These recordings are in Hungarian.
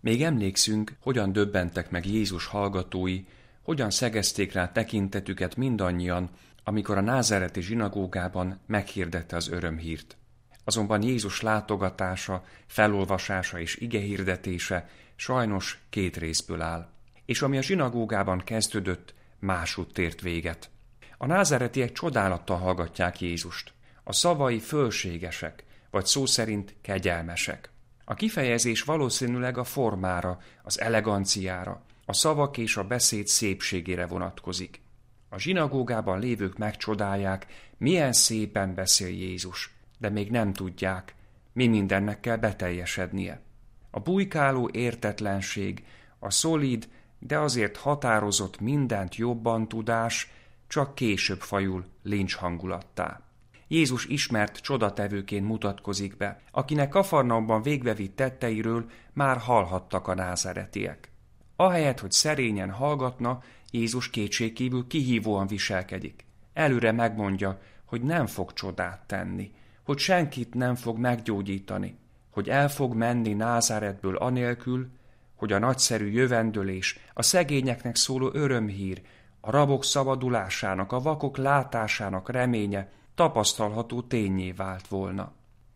Még emlékszünk, hogyan döbbentek meg Jézus hallgatói, hogyan szegezték rá tekintetüket mindannyian, amikor a názáreti zsinagógában meghirdette az örömhírt. Azonban Jézus látogatása, felolvasása és igehirdetése sajnos 2 részből áll. És ami a zsinagógában kezdődött, másút tért véget. A názáretiek csodálattal hallgatják Jézust. A szavai fölségesek, vagy szó szerint kegyelmesek. A kifejezés valószínűleg a formára, az eleganciára, a szavak és a beszéd szépségére vonatkozik. A zsinagógában lévők megcsodálják, milyen szépen beszél Jézus, de még nem tudják, mi mindennek kell beteljesednie. A bujkáló értetlenség, a szolíd, de azért határozott mindent jobban tudás csak később fajul lincs hangulattá. Jézus ismert csodatevőként mutatkozik be, akinek Kafarnaumban végbevitt tetteiről már hallhattak a názáretiek. Ahelyett, hogy szerényen hallgatna, Jézus kétségkívül kihívóan viselkedik. Előre megmondja, hogy nem fog csodát tenni, hogy senkit nem fog meggyógyítani, hogy el fog menni Názáretből anélkül, hogy a nagyszerű jövendőlés, a szegényeknek szóló örömhír, a rabok szabadulásának, a vakok látásának reménye tapasztalható ténnyé vált volna.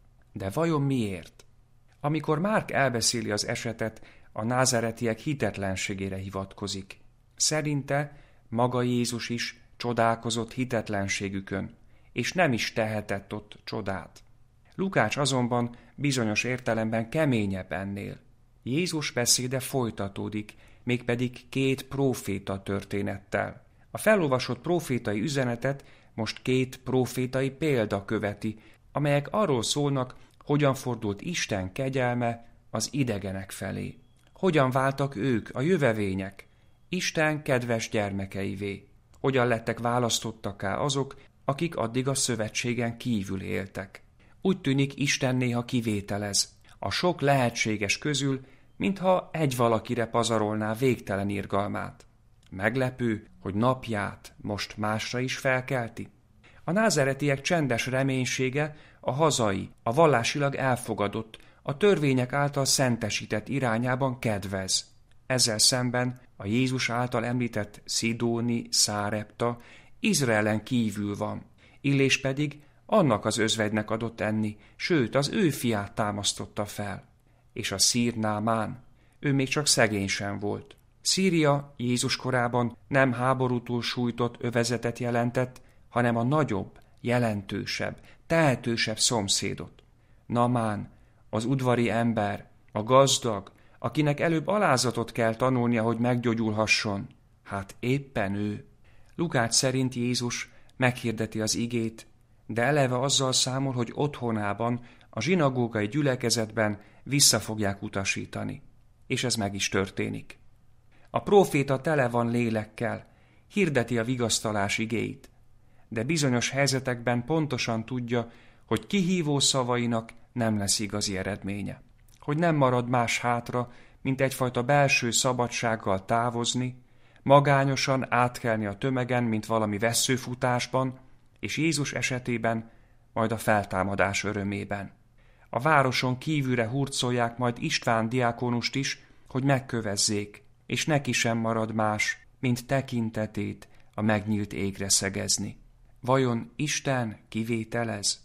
De vajon miért? Amikor Márk elbeszéli az esetet, a názáretiek hitetlenségére hivatkozik. Szerinte maga Jézus is csodálkozott hitetlenségükön, és nem is tehetett ott csodát. Lukács azonban bizonyos értelemben keményebb ennél. Jézus beszéde folytatódik, mégpedig 2 próféta történettel. A felolvasott prófétai üzenetet most 2 prófétai példa követi, amelyek arról szólnak, hogyan fordult Isten kegyelme az idegenek felé. Hogyan váltak ők, a jövevények, Isten kedves gyermekeivé. Hogyan lettek választottakká azok, akik addig a szövetségen kívül éltek. Úgy tűnik, Isten néha kivételez. A sok lehetséges közül, mintha egy valakire pazarolná végtelen irgalmát. Meglepő, hogy napját most másra is felkelti. A názáretiek csendes reménysége a hazai, a vallásilag elfogadott, a törvények által szentesített irányában kedvez. Ezzel szemben a Jézus által említett Szidóni, Szárepta Izraelen kívül van, Illés pedig annak az özvegynek adott enni, sőt, az ő fiát támasztotta fel. És a szír Námán, ő még csak szegény sem volt. Szíria Jézus korában nem háborútól sújtott övezetet jelentett, hanem a nagyobb, jelentősebb, tehetősebb szomszédot. Námán, az udvari ember, a gazdag, akinek előbb alázatot kell tanulnia, hogy meggyógyulhasson, hát éppen ő. Lukács szerint Jézus meghirdeti az igét, de eleve azzal számol, hogy otthonában, a zsinagógai gyülekezetben vissza fogják utasítani. És ez meg is történik. A próféta tele van lélekkel, hirdeti a vigasztalás igéit, de bizonyos helyzetekben pontosan tudja, hogy kihívó szavainak nem lesz igazi eredménye. Hogy nem marad más hátra, mint egyfajta belső szabadsággal távozni, magányosan átkelni a tömegen, mint valami vesszőfutásban, és Jézus esetében majd a feltámadás örömében. A városon kívülre hurcolják majd István diákonust is, hogy megkövezzék, és neki sem marad más, mint tekintetét a megnyílt égre szegezni. Vajon Isten kivételez?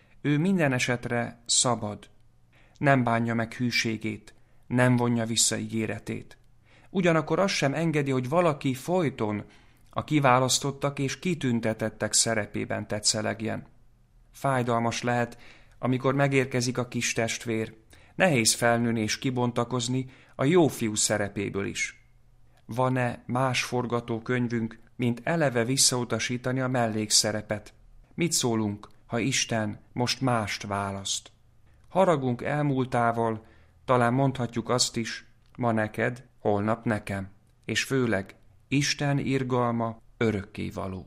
Ő minden esetre szabad. Nem bánja meg hűségét, nem vonja vissza ígéretét. Ugyanakkor azt sem engedi, hogy valaki folyton a kiválasztottak és kitüntetettek szerepében tetszelegjen. Fájdalmas lehet, amikor megérkezik a kis testvér. Nehéz felnőni és kibontakozni a jó fiú szerepéből is. Van-e más forgatókönyvünk, mint eleve visszautasítani a mellékszerepet? Mit szólunk, ha Isten most mást választ? Haragunk elmúltával talán mondhatjuk azt is, ma neked, holnap nekem, és főleg Isten irgalma örökkévaló.